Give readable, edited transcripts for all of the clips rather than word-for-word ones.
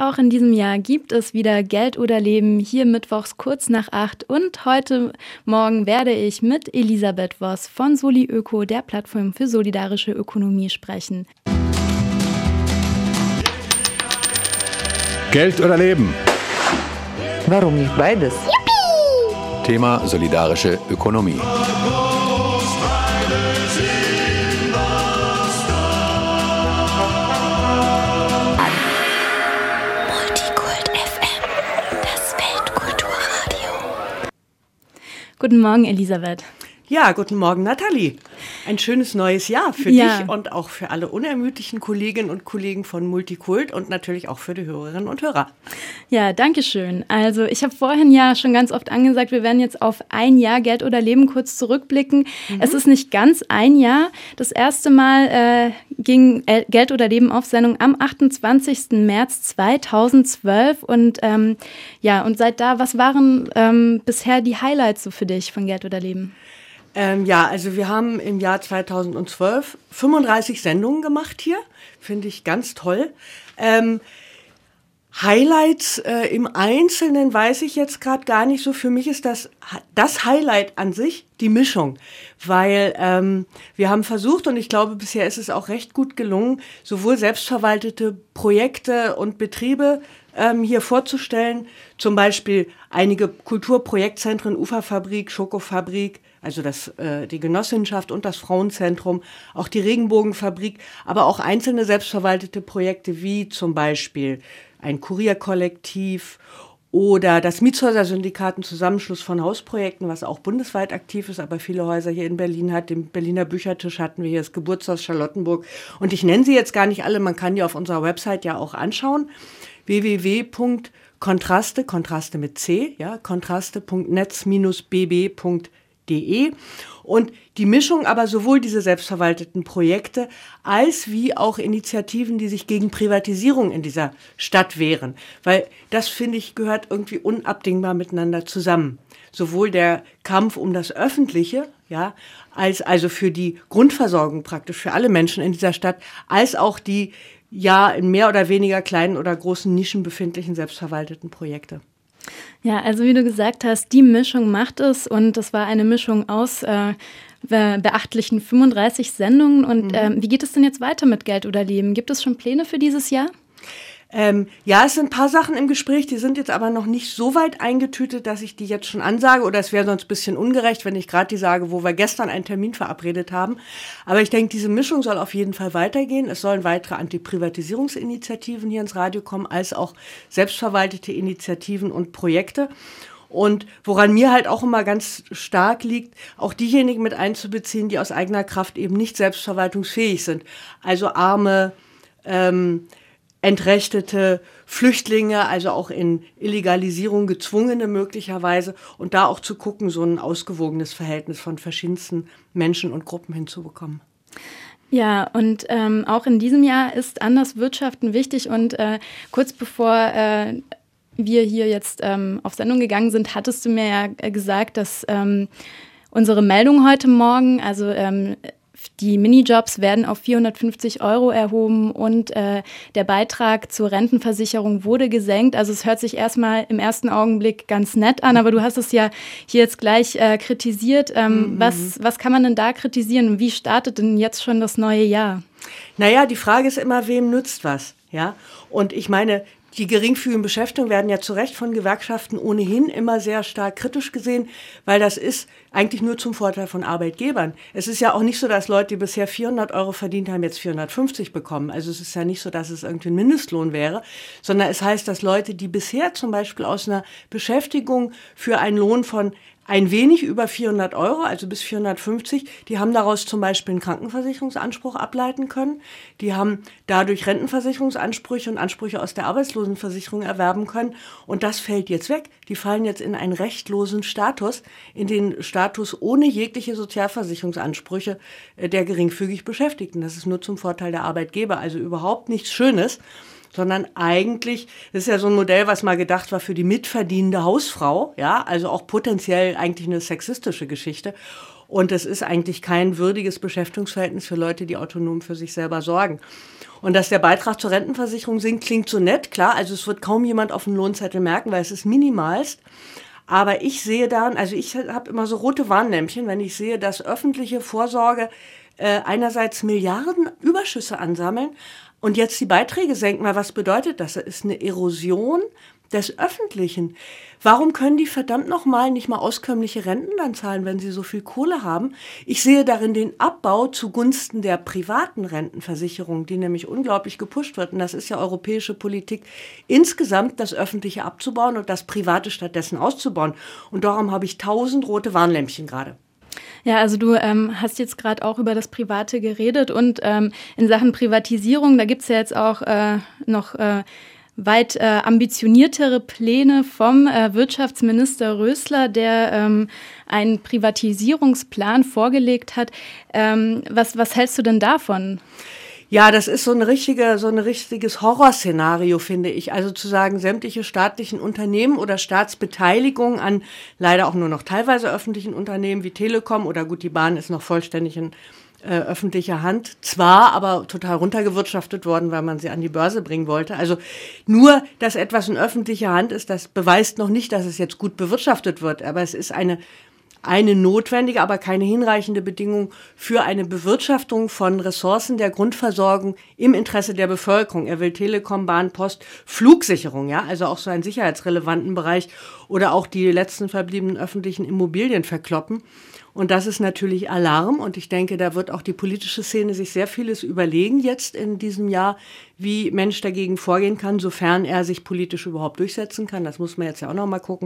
auch in diesem Jahr gibt es wieder Geld oder Leben, hier mittwochs kurz nach 8. Und heute Morgen werde ich mit Elisabeth Voss von SoliÖko, der Plattform für solidarische Ökonomie, sprechen. Geld oder Leben? Warum nicht beides? Juppie! Thema solidarische Ökonomie. Guten Morgen, Elisabeth. Ja, guten Morgen, Nathalie. Ein schönes neues Jahr für dich und auch für alle unermüdlichen Kolleginnen und Kollegen von Multikult und natürlich auch für die Hörerinnen und Hörer. Ja, danke schön. Also ich habe vorhin ja schon ganz oft angesagt, wir werden jetzt auf ein Jahr Geld oder Leben kurz zurückblicken. Es ist nicht ganz ein Jahr. Das erste Mal ging Geld oder Leben auf Sendung am 28. März 2012. Und und seit da, was waren bisher die Highlights so für dich von Geld oder Leben? Also wir haben im Jahr 2012 35 Sendungen gemacht hier. Finde ich ganz toll. Highlights im Einzelnen weiß ich jetzt gerade gar nicht so. Für mich ist das Highlight an sich die Mischung, weil wir haben versucht, und ich glaube, bisher ist es auch recht gut gelungen, sowohl selbstverwaltete Projekte und Betriebe hier vorzustellen, zum Beispiel einige Kulturprojektzentren, Uferfabrik, Schokofabrik, also die Genossenschaft und das Frauenzentrum, auch die Regenbogenfabrik, aber auch einzelne selbstverwaltete Projekte wie zum Beispiel ein Kurierkollektiv oder das Mietshäuser-Syndikat, ein Zusammenschluss von Hausprojekten, was auch bundesweit aktiv ist, aber viele Häuser hier in Berlin hat. Den Berliner Büchertisch hatten wir hier, das Geburtshaus Charlottenburg. Und ich nenne sie jetzt gar nicht alle, man kann die auf unserer Website ja auch anschauen. www.kontraste, Kontraste mit C, ja, kontraste.netz-bb.de. Und die Mischung aber sowohl diese selbstverwalteten Projekte als wie auch Initiativen, die sich gegen Privatisierung in dieser Stadt wehren. Weil das, finde ich, gehört irgendwie unabdingbar miteinander zusammen. Sowohl der Kampf um das Öffentliche, ja, als also für die Grundversorgung praktisch für alle Menschen in dieser Stadt, als auch die in mehr oder weniger kleinen oder großen Nischen befindlichen selbstverwalteten Projekte. Ja, also wie du gesagt hast, die Mischung macht es und das war eine Mischung aus beachtlichen 35 Sendungen. Und wie geht es denn jetzt weiter mit Geld oder Leben? Gibt es schon Pläne für dieses Jahr? Es sind ein paar Sachen im Gespräch, die sind jetzt aber noch nicht so weit eingetütet, dass ich die jetzt schon ansage. Oder es wäre sonst ein bisschen ungerecht, wenn ich gerade die sage, wo wir gestern einen Termin verabredet haben. Aber ich denke, diese Mischung soll auf jeden Fall weitergehen. Es sollen weitere Antiprivatisierungsinitiativen hier ins Radio kommen, als auch selbstverwaltete Initiativen und Projekte. Und woran mir halt auch immer ganz stark liegt, auch diejenigen mit einzubeziehen, die aus eigener Kraft eben nicht selbstverwaltungsfähig sind. Also arme, Entrechtete, Flüchtlinge, also auch in Illegalisierung gezwungene möglicherweise, und da auch zu gucken, so ein ausgewogenes Verhältnis von verschiedensten Menschen und Gruppen hinzubekommen. Ja, und auch in diesem Jahr ist anders Wirtschaften wichtig und kurz bevor wir hier jetzt auf Sendung gegangen sind, hattest du mir ja gesagt, dass unsere Meldung heute Morgen, also die Minijobs werden auf 450 € erhoben und der Beitrag zur Rentenversicherung wurde gesenkt. Also es hört sich erstmal im ersten Augenblick ganz nett an, aber du hast es ja hier jetzt gleich kritisiert. Was kann man denn da kritisieren und wie startet denn jetzt schon das neue Jahr? Naja, die Frage ist immer, wem nützt was? Ja? Und ich meine, die geringfügigen Beschäftigungen werden ja zu Recht von Gewerkschaften ohnehin immer sehr stark kritisch gesehen, weil das ist eigentlich nur zum Vorteil von Arbeitgebern. Es ist ja auch nicht so, dass Leute, die bisher 400 € verdient haben, jetzt 450 bekommen. Also es ist ja nicht so, dass es irgendwie ein Mindestlohn wäre, sondern es heißt, dass Leute, die bisher zum Beispiel aus einer Beschäftigung für einen Lohn von ein wenig über 400 €, also bis 450, die haben daraus zum Beispiel einen Krankenversicherungsanspruch ableiten können. Die haben dadurch Rentenversicherungsansprüche und Ansprüche aus der Arbeitslosenversicherung erwerben können. Und das fällt jetzt weg. Die fallen jetzt in einen rechtlosen Status, in den Status ohne jegliche Sozialversicherungsansprüche der geringfügig Beschäftigten. Das ist nur zum Vorteil der Arbeitgeber, also überhaupt nichts Schönes. Sondern eigentlich, das ist ja so ein Modell, was mal gedacht war für die mitverdienende Hausfrau, ja, also auch potenziell eigentlich eine sexistische Geschichte. Und es ist eigentlich kein würdiges Beschäftigungsverhältnis für Leute, die autonom für sich selber sorgen. Und dass der Beitrag zur Rentenversicherung sinkt, klingt so nett, klar. Also es wird kaum jemand auf dem Lohnzettel merken, weil es ist minimalst. Aber ich sehe daran, also ich habe immer so rote Warnlämpchen, wenn ich sehe, dass öffentliche Vorsorge einerseits Milliarden Überschüsse ansammeln und jetzt die Beiträge senken. Weil was bedeutet das? Das ist eine Erosion des Öffentlichen. Warum können die verdammt nochmal nicht mal auskömmliche Renten dann zahlen, wenn sie so viel Kohle haben? Ich sehe darin den Abbau zugunsten der privaten Rentenversicherung, die nämlich unglaublich gepusht wird. Und das ist ja europäische Politik, insgesamt das Öffentliche abzubauen und das Private stattdessen auszubauen. Und darum habe ich 1000 rote Warnlämpchen gerade. Ja, also du hast jetzt gerade auch über das Private geredet und in Sachen Privatisierung, da gibt es ja jetzt auch noch weit ambitioniertere Pläne vom Wirtschaftsminister Rösler, der einen Privatisierungsplan vorgelegt hat. Was hältst du denn davon? Ja, das ist so ein richtiges Horrorszenario, finde ich. Also zu sagen, sämtliche staatlichen Unternehmen oder Staatsbeteiligung an leider auch nur noch teilweise öffentlichen Unternehmen wie Telekom oder gut, die Bahn ist noch vollständig in öffentlicher Hand. Zwar, aber total runtergewirtschaftet worden, weil man sie an die Börse bringen wollte. Also nur, dass etwas in öffentlicher Hand ist, das beweist noch nicht, dass es jetzt gut bewirtschaftet wird. Aber es ist eine notwendige, aber keine hinreichende Bedingung für eine Bewirtschaftung von Ressourcen der Grundversorgung im Interesse der Bevölkerung. Er will Telekom, Bahn, Post, Flugsicherung, ja, also auch so einen sicherheitsrelevanten Bereich oder auch die letzten verbliebenen öffentlichen Immobilien verkloppen. Und das ist natürlich Alarm. Und ich denke, da wird auch die politische Szene sich sehr vieles überlegen jetzt in diesem Jahr, wie Mensch dagegen vorgehen kann, sofern er sich politisch überhaupt durchsetzen kann. Das muss man jetzt ja auch noch mal gucken.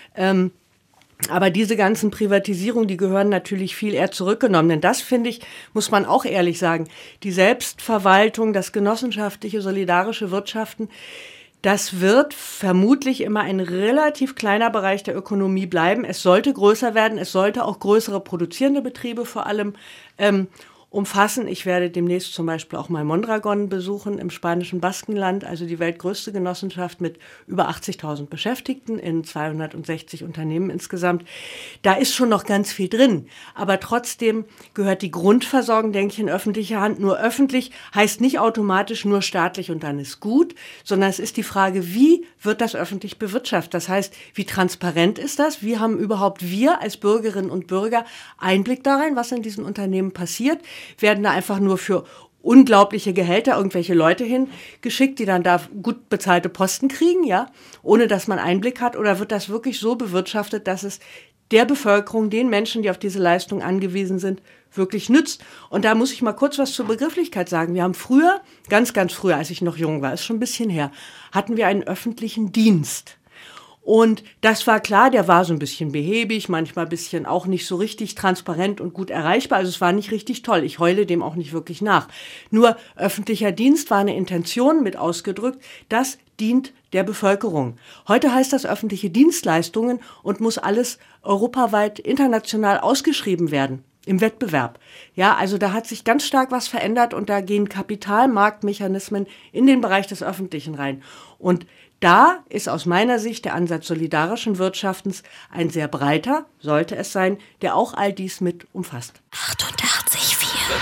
Aber diese ganzen Privatisierungen, die gehören natürlich viel eher zurückgenommen. Denn das, finde ich, muss man auch ehrlich sagen, die Selbstverwaltung, das genossenschaftliche, solidarische Wirtschaften, das wird vermutlich immer ein relativ kleiner Bereich der Ökonomie bleiben. Es sollte größer werden, es sollte auch größere produzierende Betriebe vor allem umfassen. Ich werde demnächst zum Beispiel auch mal Mondragon besuchen im spanischen Baskenland, also die weltgrößte Genossenschaft mit über 80.000 Beschäftigten in 260 Unternehmen insgesamt. Da ist schon noch ganz viel drin, aber trotzdem gehört die Grundversorgung, denke ich, in öffentliche Hand. Nur öffentlich heißt nicht automatisch nur staatlich und dann ist gut, sondern es ist die Frage, wie wird das öffentlich bewirtschaftet? Das heißt, wie transparent ist das? Wie haben überhaupt wir als Bürgerinnen und Bürger Einblick darin, was in diesen Unternehmen passiert? Werden da einfach nur für unglaubliche Gehälter irgendwelche Leute hingeschickt, die dann da gut bezahlte Posten kriegen, ja, ohne dass man Einblick hat? Oder wird das wirklich so bewirtschaftet, dass es der Bevölkerung, den Menschen, die auf diese Leistung angewiesen sind, wirklich nützt? Und da muss ich mal kurz was zur Begrifflichkeit sagen. Wir haben früher, ganz, ganz früher, als ich noch jung war, ist schon ein bisschen her, hatten wir einen öffentlichen Dienst. Und das war klar, der war so ein bisschen behäbig, manchmal ein bisschen auch nicht so richtig transparent und gut erreichbar. Also es war nicht richtig toll. Ich heule dem auch nicht wirklich nach. Nur öffentlicher Dienst war eine Intention mit ausgedrückt, das dient der Bevölkerung. Heute heißt das öffentliche Dienstleistungen und muss alles europaweit, international ausgeschrieben werden. Im Wettbewerb. Ja, also da hat sich ganz stark was verändert und da gehen Kapitalmarktmechanismen in den Bereich des Öffentlichen rein. Und da ist aus meiner Sicht der Ansatz solidarischen Wirtschaftens ein sehr breiter, sollte es sein, der auch all dies mit umfasst. 88,4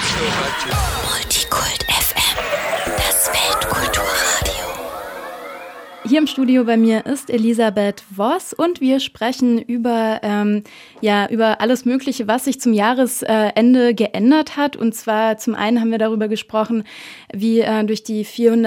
Multikult FM, das Weltkulturradio. Hier im Studio bei mir ist Elisabeth Voss und wir sprechen über alles Mögliche, was sich zum Jahresende geändert hat. Und zwar zum einen haben wir darüber gesprochen, wie durch die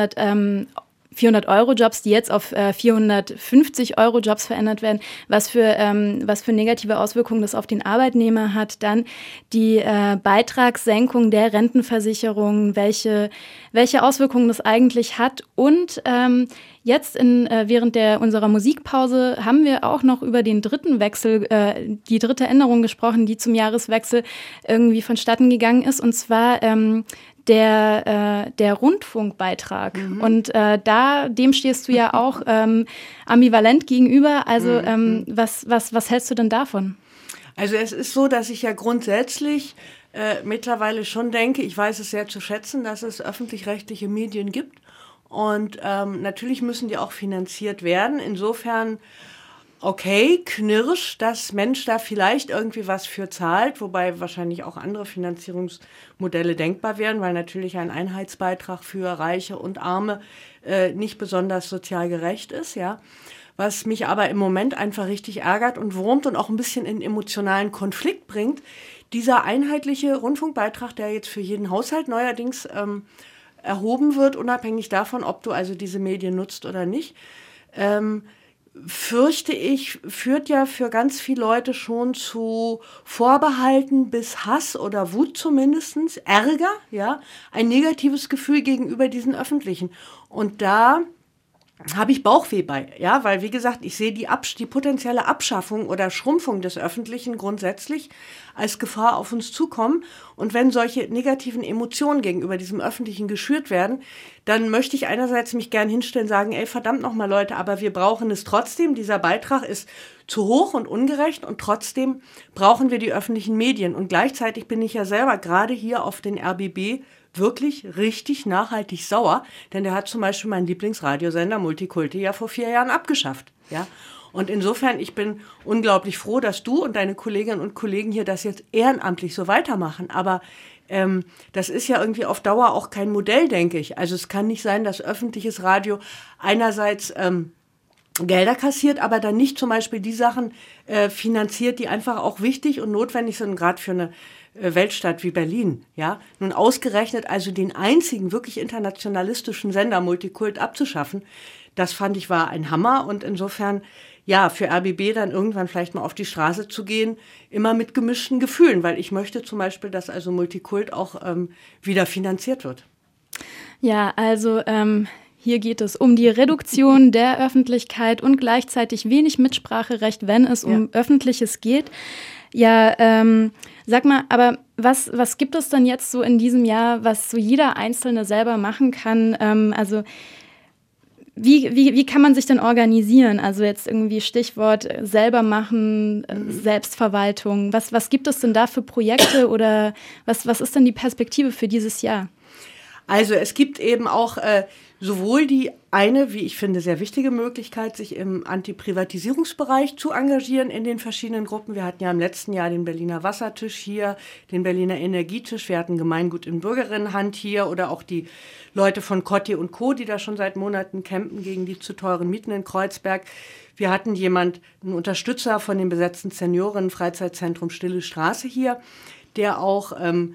400-Euro-Jobs, die jetzt auf 450-Euro-Jobs verändert werden, was für negative Auswirkungen das auf den Arbeitnehmer hat. Dann die Beitragssenkung der Rentenversicherung, welche Auswirkungen das eigentlich hat. Und jetzt während unserer Musikpause haben wir auch noch über den dritten Wechsel, die dritte Änderung gesprochen, die zum Jahreswechsel irgendwie vonstatten gegangen ist. Und zwar der Rundfunkbeitrag. Mhm. Und dem stehst du ja auch ambivalent gegenüber. Also was hältst du denn davon? Also es ist so, dass ich ja grundsätzlich mittlerweile schon denke, ich weiß es sehr zu schätzen, dass es öffentlich-rechtliche Medien gibt. Und natürlich müssen die auch finanziert werden. Insofern okay, knirsch, dass Mensch da vielleicht irgendwie was für zahlt, wobei wahrscheinlich auch andere Finanzierungsmodelle denkbar wären, weil natürlich ein Einheitsbeitrag für Reiche und Arme nicht besonders sozial gerecht ist, ja. Was mich aber im Moment einfach richtig ärgert und wurmt und auch ein bisschen in emotionalen Konflikt bringt, dieser einheitliche Rundfunkbeitrag, der jetzt für jeden Haushalt neuerdings erhoben wird, unabhängig davon, ob du also diese Medien nutzt oder nicht, fürchte ich, führt ja für ganz viele Leute schon zu Vorbehalten bis Hass oder Wut zumindest, Ärger, ja, ein negatives Gefühl gegenüber diesen Öffentlichen. Und da habe ich Bauchweh bei, ja, weil wie gesagt, ich sehe die potenzielle Abschaffung oder Schrumpfung des Öffentlichen grundsätzlich als Gefahr auf uns zukommen. Und wenn solche negativen Emotionen gegenüber diesem Öffentlichen geschürt werden, dann möchte ich einerseits mich gern hinstellen und sagen, ey, verdammt nochmal Leute, aber wir brauchen es trotzdem. Dieser Beitrag ist zu hoch und ungerecht und trotzdem brauchen wir die öffentlichen Medien. Und gleichzeitig bin ich ja selber gerade hier auf den RBB wirklich richtig nachhaltig sauer, denn der hat zum Beispiel meinen Lieblingsradiosender Multikulti ja vor 4 Jahren abgeschafft. Ja? Und insofern, ich bin unglaublich froh, dass du und deine Kolleginnen und Kollegen hier das jetzt ehrenamtlich so weitermachen. Aber das ist ja irgendwie auf Dauer auch kein Modell, denke ich. Also es kann nicht sein, dass öffentliches Radio einerseits Gelder kassiert, aber dann nicht zum Beispiel die Sachen finanziert, die einfach auch wichtig und notwendig sind, gerade für eine Weltstadt wie Berlin, ja, nun ausgerechnet also den einzigen wirklich internationalistischen Sender Multikult abzuschaffen, das fand ich war ein Hammer und insofern, ja, für RBB dann irgendwann vielleicht mal auf die Straße zu gehen, immer mit gemischten Gefühlen, weil ich möchte zum Beispiel, dass also Multikult auch wieder finanziert wird. Ja, also hier geht es um die Reduktion der Öffentlichkeit und gleichzeitig wenig Mitspracherecht, wenn es um Öffentliches geht. Ja, sag mal, aber was gibt es denn jetzt so in diesem Jahr, was so jeder Einzelne selber machen kann? Also wie kann man sich denn organisieren? Also jetzt irgendwie Stichwort selber machen, Selbstverwaltung. Was gibt es denn da für Projekte oder was ist denn die Perspektive für dieses Jahr? Also es gibt eben auch sowohl die eine, wie ich finde, sehr wichtige Möglichkeit, sich im Antiprivatisierungsbereich zu engagieren in den verschiedenen Gruppen. Wir hatten ja im letzten Jahr den Berliner Wassertisch hier, den Berliner Energietisch, wir hatten Gemeingut in Bürgerinnenhand hier oder auch die Leute von Cotti und Co., die da schon seit Monaten campen gegen die zu teuren Mieten in Kreuzberg. Wir hatten einen Unterstützer von dem besetzten Senioren-Freizeitzentrum Stille Straße hier, der auch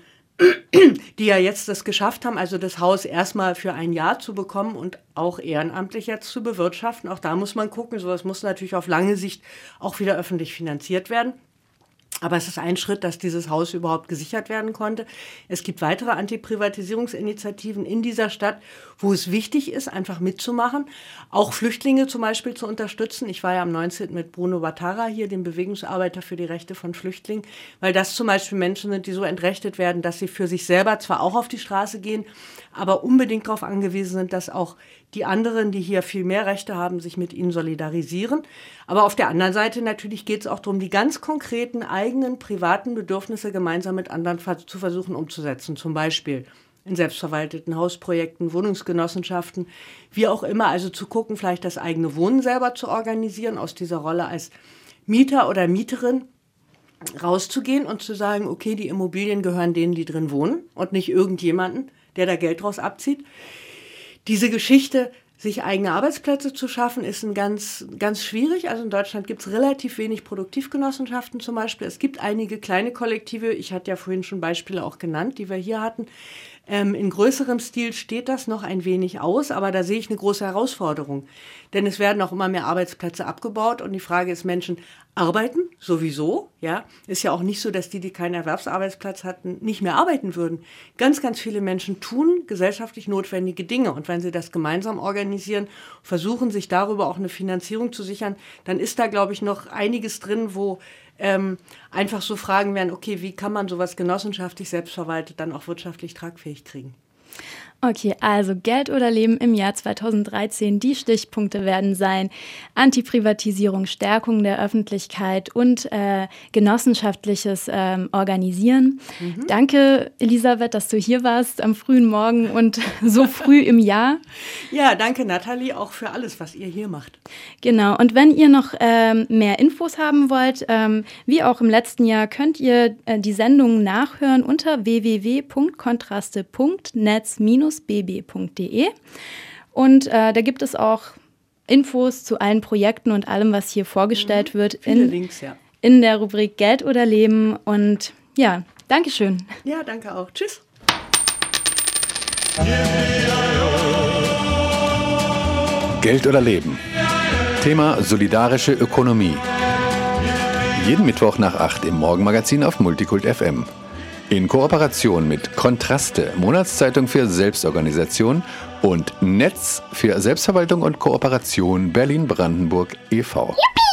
die ja jetzt das geschafft haben, also das Haus erstmal für ein Jahr zu bekommen und auch ehrenamtlich jetzt zu bewirtschaften. Auch da muss man gucken, sowas muss natürlich auf lange Sicht auch wieder öffentlich finanziert werden. Aber es ist ein Schritt, dass dieses Haus überhaupt gesichert werden konnte. Es gibt weitere Antiprivatisierungsinitiativen in dieser Stadt, wo es wichtig ist, einfach mitzumachen, auch Flüchtlinge zum Beispiel zu unterstützen. Ich war ja am 19. mit Bruno Batara hier, dem Bewegungsarbeiter für die Rechte von Flüchtlingen, weil das zum Beispiel Menschen sind, die so entrechtet werden, dass sie für sich selber zwar auch auf die Straße gehen, aber unbedingt darauf angewiesen sind, dass auch die anderen, die hier viel mehr Rechte haben, sich mit ihnen solidarisieren. Aber auf der anderen Seite natürlich geht es auch darum, die ganz konkreten eigenen privaten Bedürfnisse gemeinsam mit anderen zu versuchen umzusetzen. Zum Beispiel in selbstverwalteten Hausprojekten, Wohnungsgenossenschaften, wie auch immer. Also zu gucken, vielleicht das eigene Wohnen selber zu organisieren, aus dieser Rolle als Mieter oder Mieterin rauszugehen und zu sagen, okay, die Immobilien gehören denen, die drin wohnen und nicht irgendjemanden, der da Geld draus abzieht. Diese Geschichte, sich eigene Arbeitsplätze zu schaffen, ist ganz, ganz schwierig. Also in Deutschland gibt es relativ wenig Produktivgenossenschaften zum Beispiel. Es gibt einige kleine Kollektive, ich hatte ja vorhin schon Beispiele auch genannt, die wir hier hatten. In größerem Stil steht das noch ein wenig aus, aber da sehe ich eine große Herausforderung. Denn es werden auch immer mehr Arbeitsplätze abgebaut und die Frage ist, Menschen arbeiten sowieso, ja. Ist ja auch nicht so, dass die keinen Erwerbsarbeitsplatz hatten, nicht mehr arbeiten würden. Ganz, ganz viele Menschen tun gesellschaftlich notwendige Dinge und wenn sie das gemeinsam organisieren, versuchen sich darüber auch eine Finanzierung zu sichern, dann ist da, glaube ich, noch einiges drin, wo einfach so Fragen werden, okay, wie kann man sowas genossenschaftlich selbstverwaltet dann auch wirtschaftlich tragfähig kriegen? Okay, also Geld oder Leben im Jahr 2013. Die Stichpunkte werden sein: Antiprivatisierung, Stärkung der Öffentlichkeit und genossenschaftliches Organisieren. Danke, Elisabeth, dass du hier warst am frühen Morgen und so früh im Jahr. Ja, danke, Nathalie, auch für alles, was ihr hier macht. Genau, und wenn ihr noch mehr Infos haben wollt, wie auch im letzten Jahr, könnt ihr die Sendung nachhören unter www.kontraste.netz-bb.de. Und da gibt es auch Infos zu allen Projekten und allem, was hier vorgestellt wird. Viele Links, ja. In der Rubrik Geld oder Leben. Und ja, Dankeschön. Ja, danke auch. Tschüss. Geld oder Leben. Thema solidarische Ökonomie. Jeden Mittwoch nach 8 im Morgenmagazin auf Multicult FM. In Kooperation mit Kontraste, Monatszeitung für Selbstorganisation, und Netz für Selbstverwaltung und Kooperation Berlin-Brandenburg e.V. Yippie!